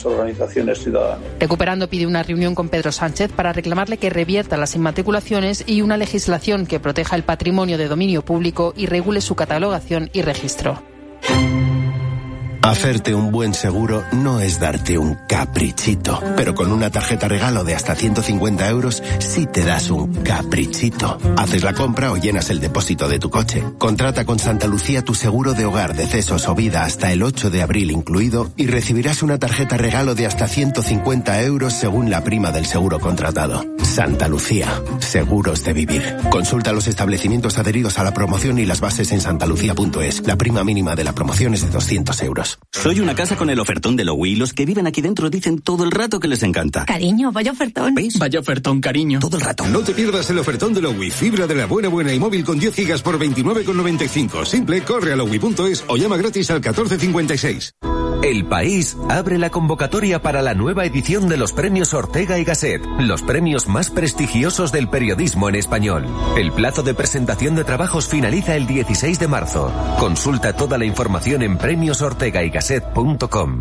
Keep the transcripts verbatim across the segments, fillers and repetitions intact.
organizaciones ciudadanas. Recuperando pide una reunión con Pedro Sánchez para reclamarle que revierta las inmatriculaciones y una legislación que proteja el patrimonio de dominio público y regule su catalogación y registro. Hacerte un buen seguro no es darte un caprichito, pero con una tarjeta regalo de hasta ciento cincuenta euros sí te das un caprichito. Haces la compra o llenas el depósito de tu coche. Contrata con Santa Lucía tu seguro de hogar, decesos o vida hasta el ocho de abril incluido y recibirás una tarjeta regalo de hasta ciento cincuenta euros según la prima del seguro contratado. Santa Lucía, seguros de vivir. Consulta los establecimientos adheridos a la promoción y las bases en santalucía punto es. La prima mínima de la promoción es de doscientos euros. Soy una casa con el ofertón de Lowy y los que viven aquí dentro dicen todo el rato que les encanta. Cariño, vaya ofertón. ¿Veis? Vaya ofertón, cariño. Todo el rato. No te pierdas el ofertón de Lowy. Fibra de la buena buena y móvil con diez gigas por veintinueve con noventa y cinco. Simple, corre a lowy punto es o llama gratis al catorce cincuenta y seis. El País abre la convocatoria para la nueva edición de los premios Ortega y Gasset, los premios más prestigiosos del periodismo en español. El plazo de presentación de trabajos finaliza el dieciséis de marzo. Consulta toda la información en premios ortega y gasset punto com.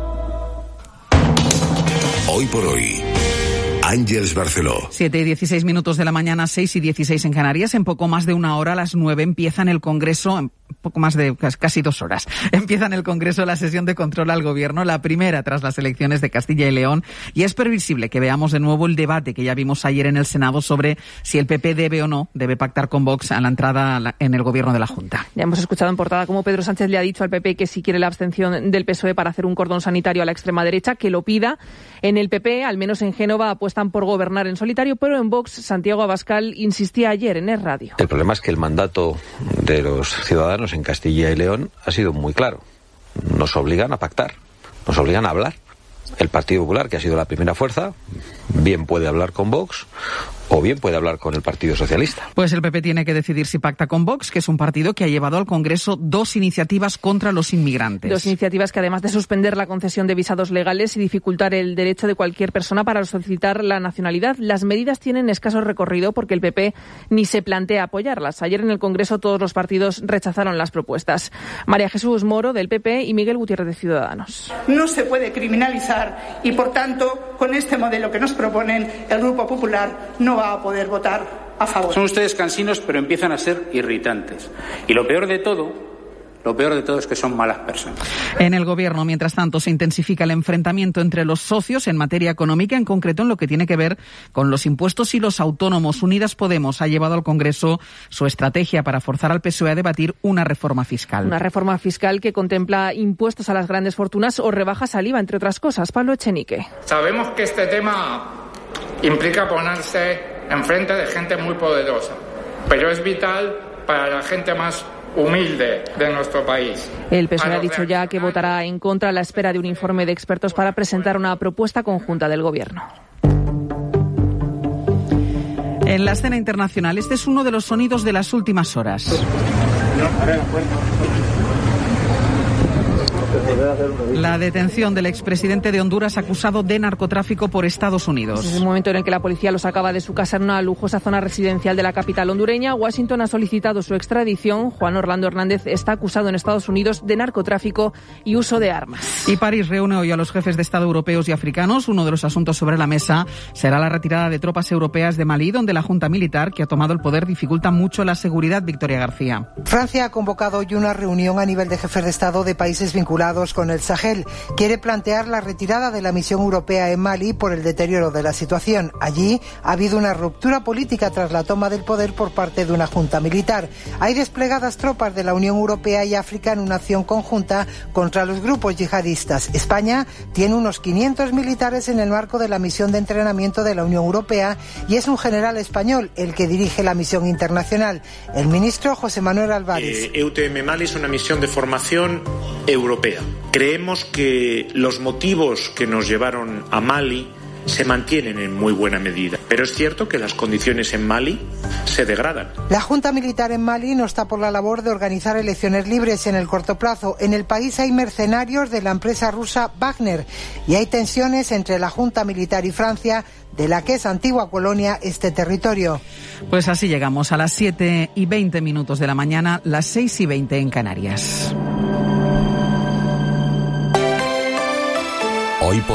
Hoy por hoy, Ángeles Barceló. Siete y dieciséis minutos de la mañana, seis y dieciséis en Canarias. En poco más de una hora, a las nueve, empieza en el Congreso, en poco más de casi dos horas, empieza en el Congreso la sesión de control al Gobierno, la primera tras las elecciones de Castilla y León, y es previsible que veamos de nuevo el debate que ya vimos ayer en el Senado sobre si el P P debe o no, debe pactar con Vox a la entrada en el Gobierno de la Junta. Ya hemos escuchado en portada cómo Pedro Sánchez le ha dicho al P P que si quiere la abstención del P S O E para hacer un cordón sanitario a la extrema derecha, que lo pida. En el P P, al menos en Génova, apuestan por gobernar en solitario, pero en Vox, Santiago Abascal insistía ayer en Es Radio. El problema es que el mandato de los ciudadanos en Castilla y León ha sido muy claro. Nos obligan a pactar, nos obligan a hablar. El Partido Popular, que ha sido la primera fuerza, bien puede hablar con Vox o bien puede hablar con el Partido Socialista. Pues el P P tiene que decidir si pacta con Vox, que es un partido que ha llevado al Congreso dos iniciativas contra los inmigrantes. Dos iniciativas que, además de suspender la concesión de visados legales y dificultar el derecho de cualquier persona para solicitar la nacionalidad, las medidas tienen escaso recorrido porque el P P ni se plantea apoyarlas. Ayer en el Congreso todos los partidos rechazaron las propuestas. María Jesús Moro, del P P, y Miguel Gutiérrez, de Ciudadanos. No se puede criminalizar y, por tanto, con este modelo que nos proponen, el Grupo Popular no va a poder votar a favor. Son ustedes cansinos, pero empiezan a ser irritantes. Y lo peor de todo, lo peor de todo es que son malas personas. En el Gobierno, mientras tanto, se intensifica el enfrentamiento entre los socios en materia económica, en concreto en lo que tiene que ver con los impuestos y los autónomos. Unidas Podemos ha llevado al Congreso su estrategia para forzar al P S O E a debatir una reforma fiscal. Una reforma fiscal que contempla impuestos a las grandes fortunas o rebajas al I V A, entre otras cosas. Pablo Echenique. Sabemos que este tema implica ponerse enfrente de gente muy poderosa, pero es vital para la gente más humilde de nuestro país. El P S O E ha dicho ya que votará en contra a la espera de un informe de expertos para presentar una propuesta conjunta del Gobierno. En la escena internacional, este es uno de los sonidos de las últimas horas. La detención del expresidente de Honduras acusado de narcotráfico por Estados Unidos. Es el momento en el que la policía lo sacaba de su casa en una lujosa zona residencial de la capital hondureña. Washington ha solicitado su extradición. Juan Orlando Hernández está acusado en Estados Unidos de narcotráfico y uso de armas. Y París reúne hoy a los jefes de Estado europeos y africanos. Uno de los asuntos sobre la mesa será la retirada de tropas europeas de Malí, donde la junta militar que ha tomado el poder dificulta mucho la seguridad. Victoria García. Francia ha convocado hoy una reunión a nivel de jefes de Estado de países vinculados con el Sahel. Quiere plantear la retirada de la misión europea en Mali por el deterioro de la situación. Allí ha habido una ruptura política tras la toma del poder por parte de una junta militar. Hay desplegadas tropas de la Unión Europea y África en una acción conjunta contra los grupos yihadistas. España tiene unos quinientos militares en el marco de la misión de entrenamiento de la Unión Europea y es un general español el que dirige la misión internacional, el ministro José Manuel Álvarez. Eh, E U T M Mali es una misión de formación europea. Creemos que los motivos que nos llevaron a Mali se mantienen en muy buena medida. Pero es cierto que las condiciones en Mali se degradan. La Junta Militar en Mali no está por la labor de organizar elecciones libres en el corto plazo. En el país hay mercenarios de la empresa rusa Wagner y hay tensiones entre la Junta Militar y Francia, de la que es antigua colonia este territorio. Pues así llegamos a las siete y veinte minutos de la mañana, las seis y veinte en Canarias. Hoy por